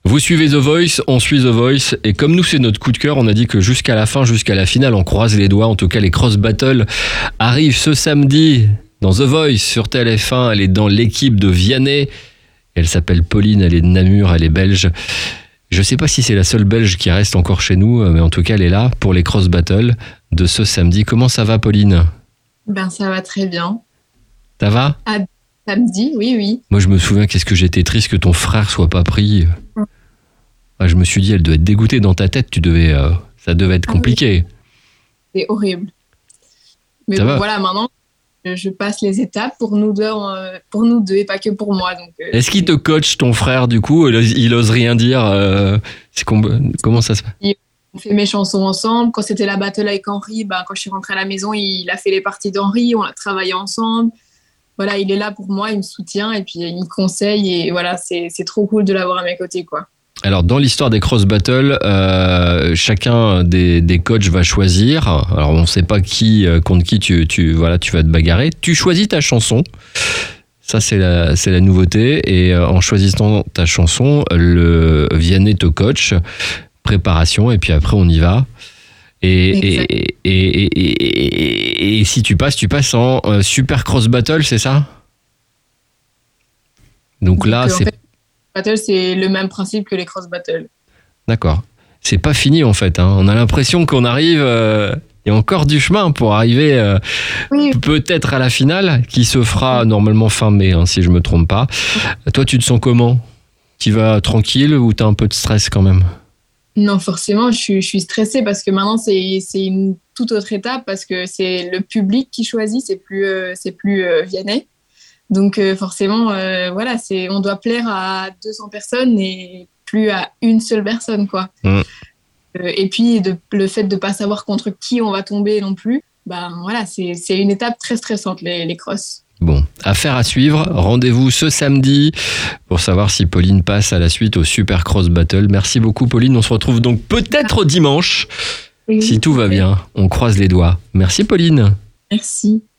Vous suivez The Voice, on suit The Voice, et comme nous c'est notre coup de cœur, on a dit que jusqu'à la fin, jusqu'à la finale, on croise les doigts. En tout cas, les cross battles arrivent ce samedi dans The Voice sur TF1. Elle est dans l'équipe de Vianney. Elle s'appelle Pauline, elle est de Namur, elle est belge. Je sais pas si c'est la seule belge qui reste encore chez nous, mais en tout cas, elle est là pour les cross battles de ce samedi. Comment ça va, Pauline ? Ça va très bien. Ça va ? Samedi, oui. Moi, je me souviens, qu'est-ce que j'étais triste que ton frère soit pas pris. Je me suis dit, elle doit être dégoûtée dans ta tête. Ça devait être compliqué. C'est horrible. Mais ça va. Voilà, maintenant, je passe les étapes pour nous deux et pas que pour moi. Donc, est-ce qu'il te coach, ton frère, du coup ? Il ose rien dire comment ça se passe ? On fait mes chansons ensemble. Quand c'était la battle avec Henri, quand je suis rentrée à la maison, il a fait les parties d'Henri. On a travaillé ensemble. Voilà, il est là pour moi, il me soutient et puis il me conseille. Et voilà, c'est trop cool de l'avoir à mes côtés, quoi. Alors, dans l'histoire des cross battles, chacun des coachs va choisir. Alors, on ne sait pas contre qui tu vas te bagarrer. Tu choisis ta chanson. Ça, c'est la nouveauté. Et en choisissant ta chanson, le Vianney te coach. Préparation, et puis après, on y va. Et si tu passes en super cross battle, c'est ça ? Donc là, c'est... Battle, c'est le même principe que les cross battles. D'accord. C'est pas fini en fait. On a l'impression qu'on arrive. Il y a encore du chemin pour arriver peut-être à la finale, qui se fera normalement fin mai, si je me trompe pas. Toi, tu te sens comment ? Tu vas tranquille ou t'as un peu de stress quand même ? Non, forcément, je suis stressée parce que maintenant, c'est une toute autre étape parce que c'est le public qui choisit, c'est plus Vianney. Donc, forcément, on doit plaire à 200 personnes et plus à une seule personne, quoi. Et puis, le fait de ne pas savoir contre qui on va tomber non plus, c'est une étape très stressante, les crosses. Bon, affaire à suivre. Rendez-vous ce samedi pour savoir si Pauline passe à la suite au Super Cross Battle. Merci beaucoup, Pauline. On se retrouve donc peut-être dimanche. Si tout va bien, on croise les doigts. Merci, Pauline. Merci.